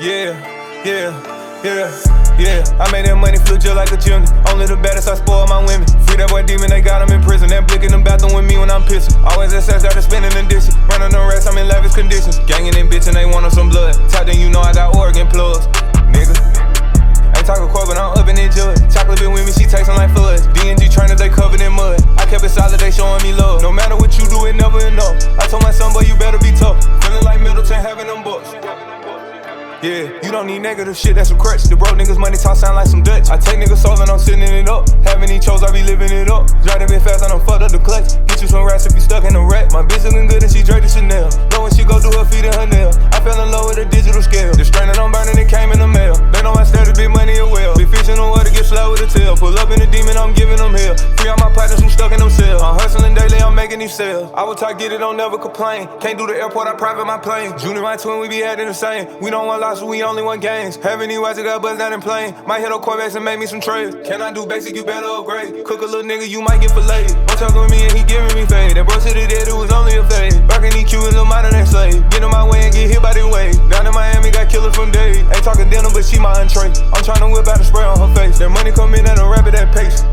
Yeah, yeah, yeah, yeah. I made that money flow just like a chimney. Only the baddest, I spoil my women. Free that boy demon, they got him in prison. That blick in the bathroom with me when I'm pissing. Always at sex, after spending in dishes. Running the rest, I'm in lavish conditions. Gangin' and bitchin', they want on some blood. Top then you know I got Oregon plugs, nigga. Ain't talking court, but I'm uppin' in judge. Chocolate been with me, she tastin' like floods. D&G trainers, they covered in mud. I kept it solid, they showing me love. No matter what you do, it never enough. I told my son, boy, you better be tough. Feeling like Middleton, having them books. Yeah, you don't need negative shit, that's a crutch. The broke niggas money talk sound like some Dutch. I take niggas soul and I'm sitting it up. Having these chose, I be living it up. Driving bit fast, I done fucked up the clutch. Get you some rats if you stuck in a wreck. My bitch looking good and she draped the Chanel. Know when she go do her feet and her nail. I fell in love with a digital scale. The strain that I'm burning, it came in the mail. They know I started big money as well. Big fish in the water, get slow with a tail. Pull up in the demon, I'm giving them hell. Free all my partners who stuck in them cells. I'm hustling daily, I'm making these sales. I will talk, get it, don't never complain. Can't do the airport, I private my plane. Junior, my twin, we be acting the same. We don't want losses, we only want gains. Having these watches got buzzed out in plane. Might hit on Corvettes and make me some trades. Can I do basic, you better upgrade. Cook a little nigga, you might get filleted. Don't talk with me and he giving me fade. That bro to the dead, it was only a fade. Rockin' EQ with Lil Minor than slave. Get in my way and get hit by the wave. Down in Miami, got killers from day. Ain't talking dinner, but she my entree. I'm tryna whip out a spray on her face. That money come in at a rapid at pace.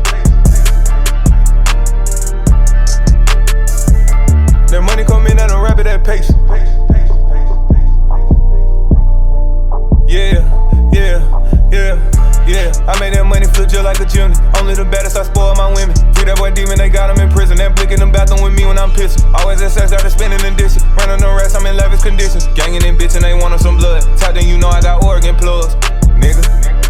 That money come in at a rapid at pace. Yeah, yeah, yeah, yeah. I made that money flow just like a chimney. Only the baddest, I spoil my women. Free that boy demon, they got him in prison. That blick in the bathroom with me when I'm pissing. Always at sex, after spending in dishes. Running the rest, I'm in lavish conditions. Gangin' and bitchin', they want on some blood. Top then you know I got Oregon plugs, nigga.